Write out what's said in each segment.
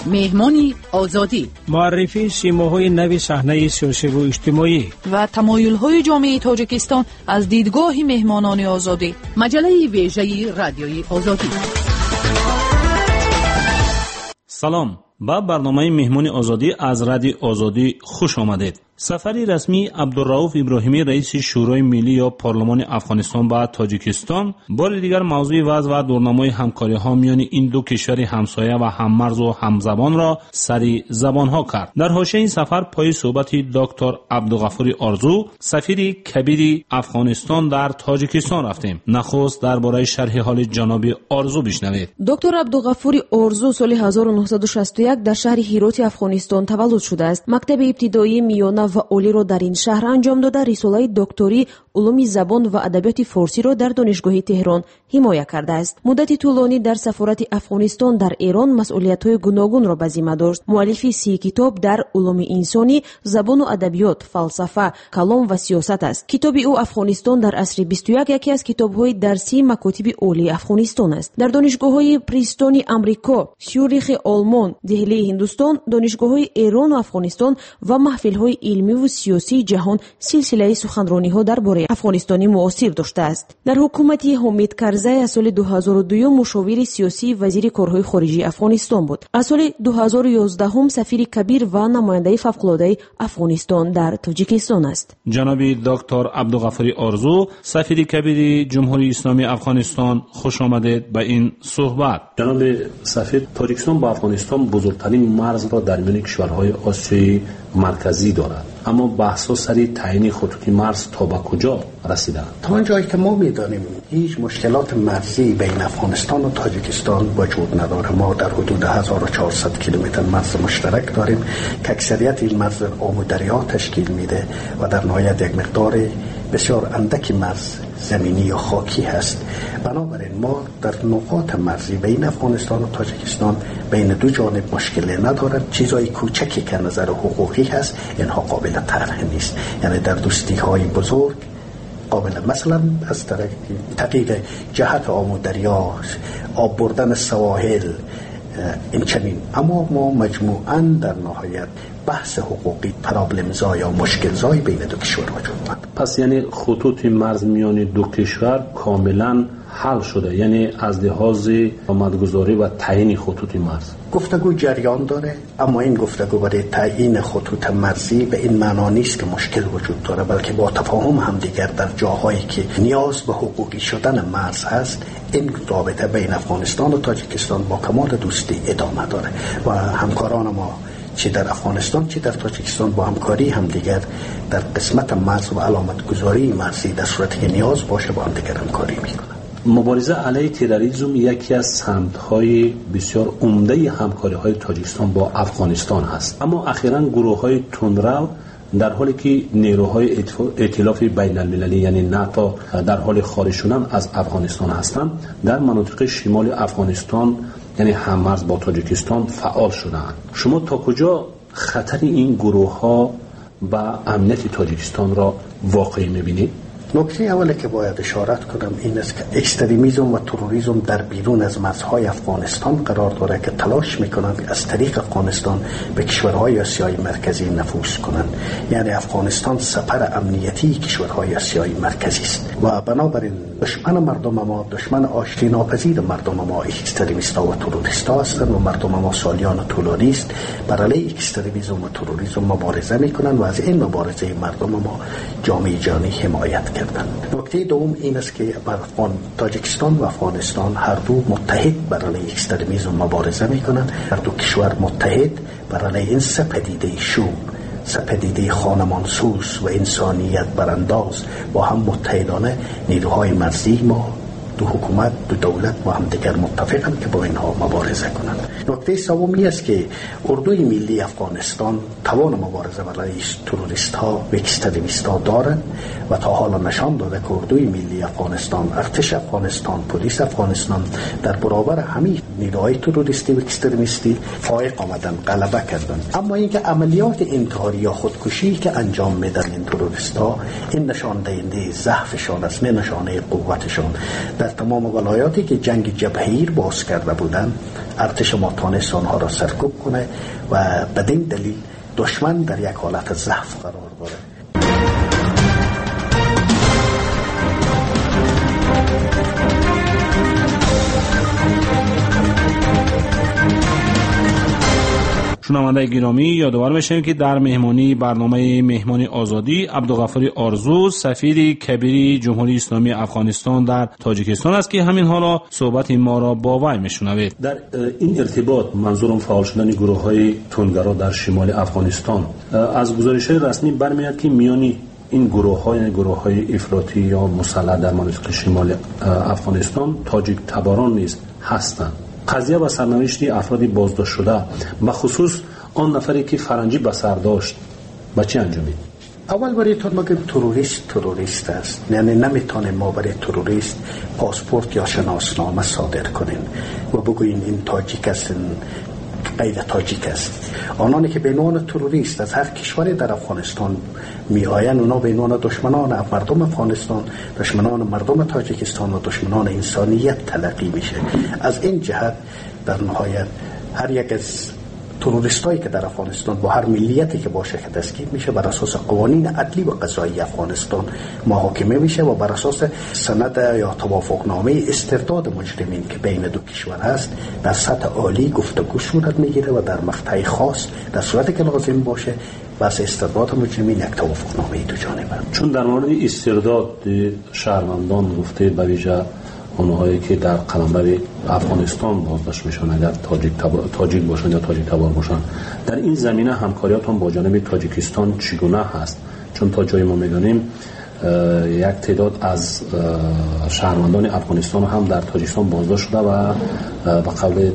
مهمانی آزادی، معرفی سیماهای نوی صحنه سیاسی و اجتماعی و تمایل‌های جامعه تاجیکستان از دیدگاه مهمانان آزادی. مجله ویژه رادیوی آزادی. سلام، با برنامه مهمانی آزادی از رادیو آزادی خوش آمدید. سفری رسمی عبدالرؤوف ابراهیمی رئیس شورای ملی یا پارلمان افغانستان به تاجیکستان بار دیگر موضوع وضع و دورنمای همکاری ها میان این دو کشور همسایه و هممرز و همزبان را سری زبان ها کرد. در حاشیه این سفر پای صحبت دکتر عبدالغفور آرزو سفیر کبیر افغانستان در تاجیکستان رفتیم. نخست درباره شرح حال جناب آرزو بشنوید. دکتر عبدالغفور آرزو سال 1961 در شهر هیروت افغانستان تولد شده است. مکتب ابتدایی میانه و اولی را در این شهر انجام داده. رساله دکتری علوم زبان و ادبیات فارسی را در دانشگاه تهران حمایت کرده است. مدت طولانی در سفارت افغانستان در ایران مسئولیت‌های گوناگون را به ذمه داشت. مؤلف 30 کتاب در علوم انسانی، زبان و ادبیات، فلسفه، کلام و سیاست است. کتاب او افغانستان در عصر 21 یکی از کتاب‌های درسی مکاتب عالی افغانستان است. در دانشگاه‌های پرینستون آمریکا، سیوریخ آلمان، دهلی هندوستان، دانشگاه‌های ایران و افغانستان و محفل‌های علمی و سیاسی جهان سلسله سخنرانی‌ها درباره افغانستان معاصر داشته است. در حکومت حامد کرزی از سال 2002 مشاور سیاسی وزیر کارهای خارجی افغانستان بود. از سال 2011 هم سفیر کبیر و نماینده فوق‌العاده افغانستان در تاجیکستان است. جناب دکتر عبدالغفور آرزو سفیر کبیر جمهوری اسلامی افغانستان، خوش آمدید به این صحبت. جناب سفیر، تاجیکستان با افغانستان بزرگترین مرز را در میان کشورهای آسیای مرکزی دارد، اما بحث‌ها سر تعیین خطوط مرز تا به کجا رسیدند؟ تا آنجایی که ما می‌دانیم هیچ مشکلات مرزی بین افغانستان و تاجیکستان وجود نداره. ما در حدود 1400 کیلومتر مرز مشترک داریم که اکثریت این مرز آب و دریا تشکیل میده و در نهایت یک مقدار بسیار اندک مرز زمینی یا خاکی هست. بنابراین ما در نقاط مرزی بین افغانستان و تاجیکستان بین دو جانب مشکلی ندارد. چیزای کوچکی که نظر حقوقی هست اینها قابل طرح نیست. یعنی در دوستی های بزرگ قابل، مثلا از طرف تغییر جهت آب و دریا، آب بردن سواحل، این چنین. اما ما مجموعاً در نهایت بحث حقوقی پرابلم زای یا مشکل زای بین دو کشور وجود دارد. پس یعنی خطوط مرز میان دو کشور کاملا حل شده، یعنی از لحاظ آمدگذاری و تعیین خطوط مرز گفتگو جریان داره، اما این گفتگو برای تعیین خطوط مرزی به این معنا نیست که مشکل وجود داره، بلکه با تفاهم همدیگر در جاهایی که نیاز به حقوقی شدن مرز هست این رابطه بین افغانستان و تاجیکستان با کمال دوستی ادامه داره و همکاران ما چه در افغانستان چه در تاجیکستان با همکاری همدیگر در قسمت مرز و علامت گذاری مرزی در صورتی که نیاز باشه با همدیگر همکاری میکنن. مبارزه علیه تروریسم یکی از سمت‌های بسیار عمده همکاری‌های تاجیکستان با افغانستان هست، اما اخیراً گروه‌های تندرو در حالی که نیروهای ائتلاف بین‌المللی یعنی ناتو در حال خارج شدن از افغانستان هستند، در مناطق شمال افغانستان یعنی هممرز با تاجیکستان فعال شدند. شما تا کجا خطر این گروه‌ها و امنیت تاجیکستان را واقعی می‌بینید؟ نکته اولی که باید اشارت کنم این است که اکستریمیسم و تروریسم در بیرون از مرزهای افغانستان قرار داره که تلاش میکنند از طریق افغانستان به کشورهای آسیای مرکزی نفوذ کنند. یعنی افغانستان سپر امنیتی کشورهای آسیای مرکزی است و بنابراین دشمن مردم ما، دشمن آشتی ناپذیر مردم ما اکستریمیست‌ها و تروریست‌ها هستند و مردم ما سالیان طولانی است بر علیه اکستریمیسم و تروریسم مبارزه میکنند و از این مبارزه مردم ما جامعه جهانی حمایت کردند. نکته دوم این است که تاجیکستان و افغانستان هر دو متحد بر علیه اکستریمیسم مبارزه میکنند. هر دو کشور متحد بر علیه این سه پدیده شوم، سه پدیده خانمانسوز و انسانیت برانداز با هم متحدانه نیروهای مرزی ما، دو حکومت، دو دولت با هم دیگر متفقند که با اینها مبارزه کنند. نکته سومی است که اردوی ملی افغانستان توان مبارزه علیه تروریست‌ها و اکستریمیست‌ها دارد و تا حالا نشان داده که اردوی ملی افغانستان، ارتش افغانستان، پلیس افغانستان در برابر همین نیروهای تروریستی و اکستریمیستی فائق آمدن، غلبه کردند. اما اینکه عملیات انتحاری یا خودکشی که انجام میدن تروریست ها این نشان دهنده ضعفشان است، نه نشانه قوتشان. در تمام ولایاتی که جنگ جبهه‌ای باز کرده بودند ارتش ما تانست آنها را سرکوب کنه و بدین دلیل دشمن در یک حالت ضعف قرار داره. شنونده گرامی، یادآور بشیم که در مهمانی برنامه مهمانی آزادی عبدالغفار آرزو سفیر کبیر جمهوری اسلامی افغانستان در تاجیکستان است که همین حالا صحبت ما را با وی میشنوید. در این ارتباط منظورم فعال شدن گروه‌های تندگرا در شمال افغانستان. از گزارش‌های رسمی برمیاد که میانی این گروه‌های افراطی یا مسلح در مناطق شمال افغانستان تاجیک تباران نیز هستند. قضیه و سرنوشت افرادی بازداشت شده و خصوص آن نفری که فرنگی به سر داشت به چه انجامید؟ اول برای تو مگه تروریست است، یعنی نمیتونیم ما برای تروریست پاسپورت یا شناسنامه صادر کنیم و بگوییم این تاجیک است، غیر تاجیک است. آنانی که به عنوان تروریست از هر کشوری در افغانستان می آیند اونا به عنوان دشمنان مردم افغانستان، دشمنان مردم تاجیکستان و دشمنان انسانیت تلقی میشه. از این جهت در نهایت هر یک از تروریستایی که در افغانستان با هر ملیتی که باشه که دستگیر میشه بر اساس قوانین عدلی و قضایی افغانستان محاکمه میشه و بر اساس سند یا توافقنامه استرداد مجرمین که بین دو کشور هست در سطح عالی گفتگو صورت میگیره و در مقطع خاص در صورتی که لازم باشه واسه استرداد مجرمین یک توافقنامه دو جانبه. چون در مورد استرداد شهروندان گفته به ویژه اونهایی که در قلمرو افغانستان بازداشت میشن اگر تاجیک باشن یا تاجیک تبار باشن، در این زمینه همکاریاتون با جانب تاجیکستان چگونه هست؟ چون تا جای ما میدونیم یک تعداد از شهروندان افغانستان هم در تاجیکستان بازداشت شده و به قول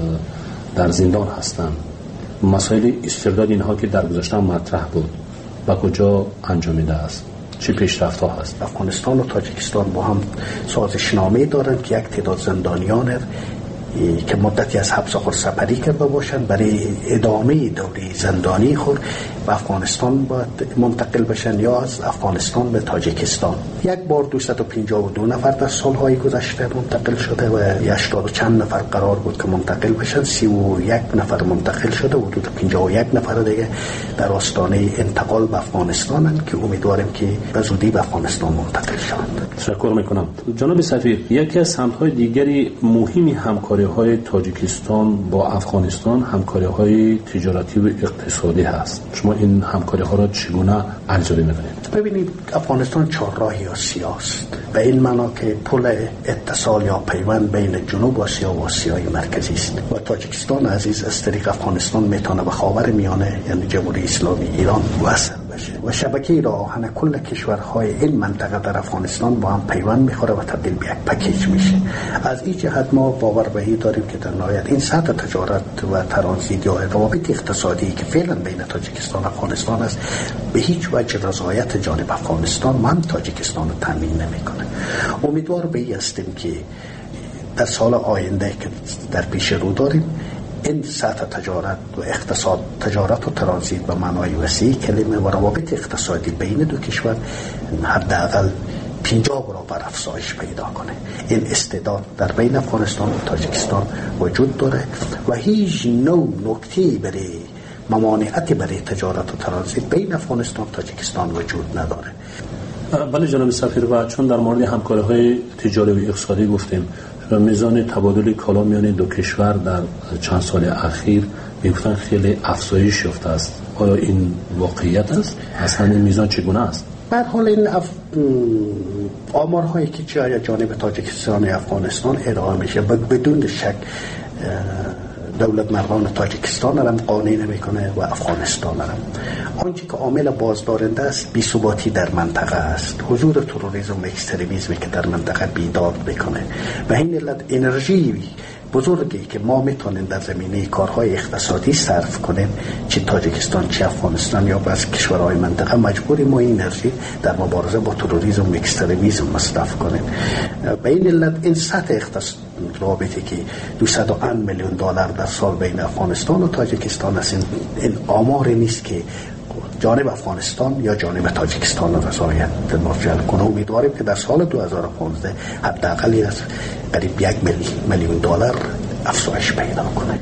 در زندان هستند. مسائل استرداد اینها که در گذشته مطرح بود به کجا انجامیده است؟ چه پیشرفت ها هست؟ افغانستان و تاجیکستان با هم سازشنامه دارند که یک تعداد زندانیان که مدتی از حبس خود سپری کرده باشند برای ادامه دوره زندانی خود به افغانستان باید منتقل بشن یا از افغانستان به تاجیکستان. یک بار 252 نفر در سالهای گذشته منتقل شده و 80 چند نفر قرار بود که منتقل بشن، 31 نفر منتقل شده و حدود 51 نفر دیگه در آستانه انتقال به افغانستان هستند که امیدواریم که به زودی به افغانستان منتقل شوند. تشکر میکنم. جناب سفیر، یکی از سمت‌های دیگری مهمی همکاری‌های تاجیکستان با افغانستان همکاری‌های تجارتی و اقتصادی هست. شما این همکاری‌ها را چگونه ارزیابی می‌کنید؟ ببینید افغانستان چهارراهی آسیا است. به این معنا که پل اتصال یا پیوند بین جنوب آسیا و آسیای مرکزی است و تاجیکستان عزیز از طریق افغانستان میتونه به خاورمیانه یعنی جمهوری اسلامی ایران وصل بشه و شبکه راه آهن کل کشورهای این منطقه در افغانستان با هم پیوند میخوره و تبدیل به یک پکیج میشه. از این جهت ما باور به این داریم که در نهایت این سطح تجارت و ترانزیت یا روابط اقتصادی که فعلا بین تاجیکستان و افغانستان است به هیچ وجه رضایت جانب افغانستان من تاجیکستان رو تامین نمیکنه. امیدوار به این هستیم که در سال آینده که در پیش رو داریم این سطح تجارت و اقتصاد، تجارت و ترانزیت به معنای وسیع کلمه و روابط اقتصادی بین دو کشور حداقل 50 برابر افزایش پیدا کنه. این استعداد در بین افغانستان و تاجیکستان وجود داره و هیچ نوع نکته‌ای برای ممانعتی برای تجارت و ترانزیت بین افغانستان و تاجیکستان وجود نداره. بله جناب سفیر، و چون در مورد همکاری‌های تجاری و اقتصادی گفتیم، میزان تبادل کالا میان دو کشور در چند سال اخیر میگفتن خیلی افزایش یافته است. آیا این واقعیت است؟ اصلا این میزان چگونه است؟ به هر حال این آمارهایی که جای جانب تاجیکستان و افغانستان ارائه میشه بدون شک دولت مردان تاجیکستان هم قانع نمیکنه و افغانستان هم. آنچه که عامل بازدارنده است بی‌ثباتی در منطقه است، حضور تروریسم و اکستریمیسم که در منطقه بیداد میکنه و این علت انرژی بزرگی که ما میتونیم در زمینه کارهای اقتصادی صرف کنیم چه تاجیکستان چه افغانستان یا بعض کشورهای منطقه مجبوریم ما این انرژی در مبارزه با تروریسم و اکستریمیسم مصرف کنیم. به این علت این سطح رابطه که 201 میلیون دلار در سال بین افغانستان و تاجیکستان است این آماری نیست که جانب افغانستان یا جانب تاجیکستان رضایت مفعل کنه. امیدواریم که در سال 2015 حداقل از قریب $1,000,000 افزایش پیدا کنه.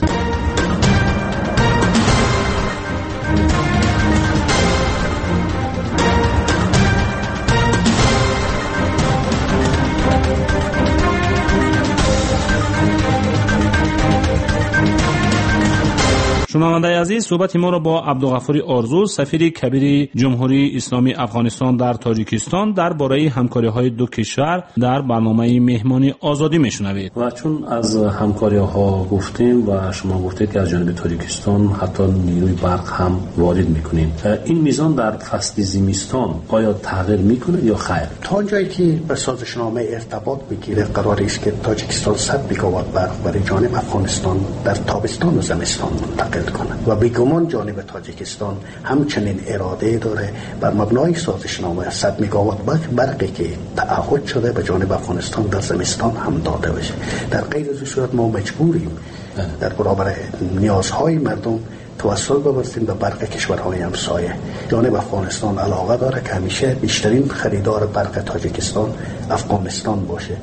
شنوندگان عزیز، صحبت ما را با عبدالغفور آرزو، سفیر کبیر جمهوری اسلامی افغانستان در تاجیکستان درباره همکاری‌های دو کشور در برنامه مهمانی آزادی میشنوید. و چون از همکاری‌ها گفتیم و شما گفتید که از جانب تاجیکستان حتی نیروی برق هم وارد می‌کنیم، این میزان در فصل زمستان آیا تغییر می‌کنه یا خیر؟ تا جایی که به سازشنامه ارتباط بگیره قرار است که تاجیکستان 100 مگاوات برق برای جانب افغانستان در تابستان و زمستان منتقل کنه و بیگمان جانب تاجیکستان همچنین اراده داره بر مبنای سازشنامه 100 مگاوات برقی که تعهد شده به جانب افغانستان در زمستان هم داده بشه. در غیر از این صورت ما مجبوریم در برابر نیازهای مردم توسل ببریم به برق کشورهای همسایه. جانب افغانستان علاقه داره که همیشه بیشترین خریدار برق تاجیکستان افغانستان باشه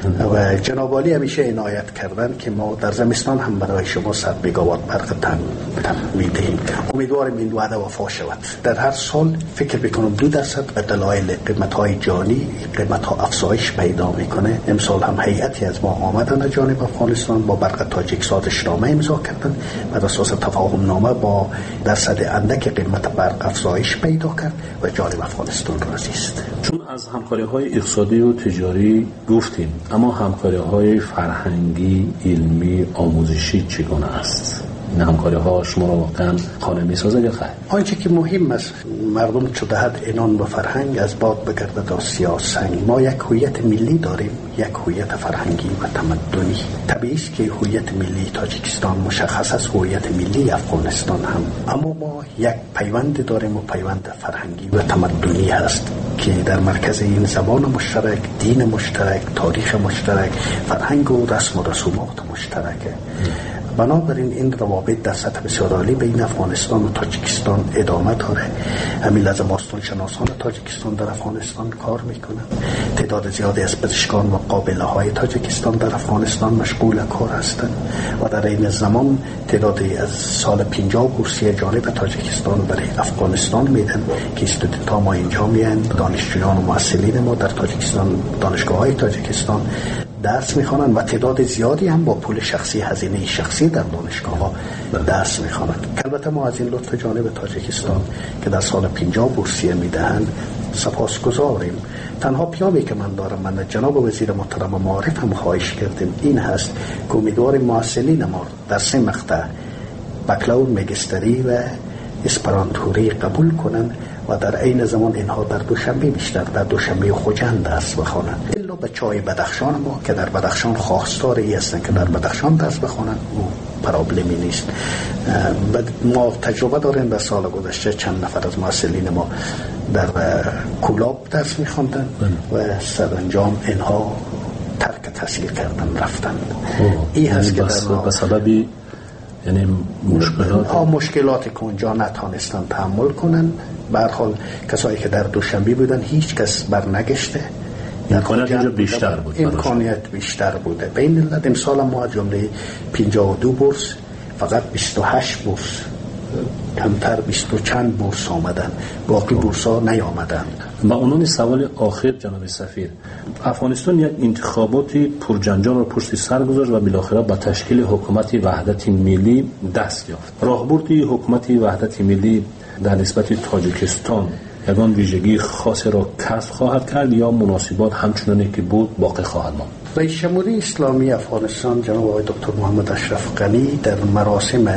و جناب عالی همیشه عنایت کردن که ما در زمستان هم برای شما 100 مگاوات برق میدهیم. امیدواریم این وعده وفا شود. در هر سال فکر بکنم 2% به دلایل قیمت‌های جانی قیمت‌ها افزایش پیدا میکنه. امسال هم هیئتی از ما آمدن جانب افغانستان با برق تاجیک سازشنامه امضا کردن و در اساس تفاهم نامه با درصد اندک قیمت برق افزایش پیدا کرد و جانب افغانستان راضی است. چون از همکاری‌های اقتصادی و تجاری گفتیم، اما همکاری‌های فرهنگی، علمی، آموزشی چگونه است؟ این همکاری‌ها شما را واقعا قانع می‌سازد یا خیر؟ آنچه که مهم است مردم چو دهد عنان به فرهنگ از باد بگرده تا سیاه سنگ. ما یک هویت ملی داریم، یک هویت فرهنگی و تمدنی. طبیعی است که هویت ملی تاجیکستان مشخص است، هویت ملی افغانستان هم، اما ما یک پیوند داریم و پیوند فرهنگی و تمدنی هست که در مرکز این زبان مشترک، دین مشترک، تاریخ مشترک، فرهنگ و رسم و رسومات مشترکه. بنابراین این روابط در سطح بسیار عالی بین افغانستان و تاجیکستان ادامه داره. همین لحظه باستان شناسان تاجیکستان در افغانستان کار میکنن. تعداد زیادی از پزشکان و قابله های تاجیکستان در افغانستان مشغول کار هستند و در این زمان تعدادی از سال 50 بورسیه جانب تاجیکستان برای افغانستان میدن که استودنت ها ما اینجا میان. دانشجویان و محصلین ما در تاجیکستان دانشگاه های تاجیکستان درس میخوانن و تعداد زیادی هم با پول شخصی، هزینه شخصی در دانشگاه ها درس میخوانن. البته ما از این لطف جانب تاجیکستان که در سال 50 بورسیه میدهند سپاسگزاریم. تنها پیامی که من دارم، من جناب وزیر محترم معارف هم خواهش کردیم این هست که امیدواریم محصلین ما در 3 مقطع بکالور، مگستری و اسپرانتوری قبول کنن و در عین زمان اینها در دوشنبه بیشتر در دوشنبه خوجند درس بخوانند. الا بچه‌های بدخشان ما که در بدخشان خواستار ای هستن که در بدخشان درس بخوانند او پرابلمی نیست. ما تجربه داریم در سال گذشته چند نفر از محصلین ما در کولاب درس می‌خواندن و سرانجام اینها ترک تحصیل کردن رفتن. این هست که به سببی یعنی مشکلات که اونجا نتانستن تحمل کنن. به هر حال کسایی که در دوشنبه بودن هیچ کس برنگشته. امکانیت اینجا بیشتر بود. امکانیت بیشتر بوده. به این علت امسال ما از جمله 52 بورس فقط 28 بورس، کمتر 20 و چند بورس آمدن، باقی بورس ها نیامدن. با عنوان سوال آخر جناب سفیر، افغانستان یک انتخاباتی پرجنجال را پشت سر گذاشت و بالاخره به تشکیل حکومت وحدت ملی دست یافت. راهبرد حکومت وحدت ملی در نسبت تاجیکستان یگان ویژگی خاصی را کسب خواهد کرد یا مناسبات همچنانی که بود باقی خواهد ماند؟ رئیس جمهوری اسلامی افغانستان جناب آقای دکتر محمد اشرف غنی در مراسم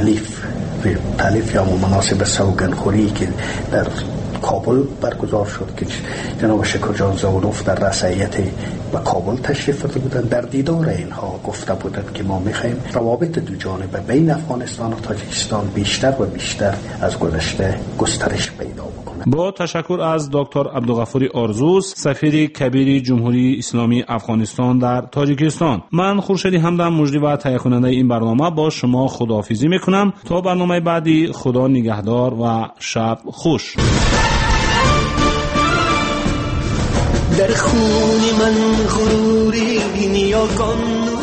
تالیف یا مناسب سوگندخوری که در کابل برگزار شد که جناب شکرجان زولوف در رئیس به کابل تشریف فرده بودند، در دیدار اینها گفته بودند که ما می‌خوایم روابط دو جانبه بین افغانستان و تاجیکستان بیشتر و بیشتر از گذشته گسترش پیدا بکنه. با تشکر از دکتر عبدالغفور آرزوس، سفیر کبیر جمهوری اسلامی افغانستان در تاجیکستان. من خورشیدی همدم مجری و تهیه کننده این برنامه با شما خداحافظی میکنم تا برنامه بعدی. خدا نگهدار و شب خوش. در خون من غروری نیا کن